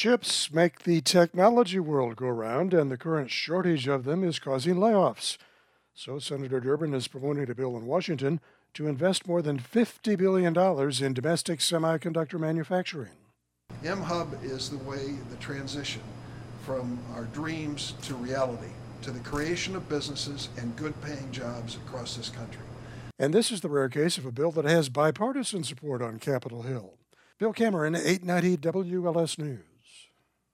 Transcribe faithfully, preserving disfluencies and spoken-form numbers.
Chips make the technology world go round, and the current shortage of them is causing layoffs. So, Senator Durbin is promoting a bill in Washington to invest more than fifty billion dollars in domestic semiconductor manufacturing. M-Hub is the way, the transition from our dreams to reality, to the creation of businesses and good-paying jobs across this country. And this is the rare case of a bill that has bipartisan support on Capitol Hill. Bill Cameron, eight ninety W L S News.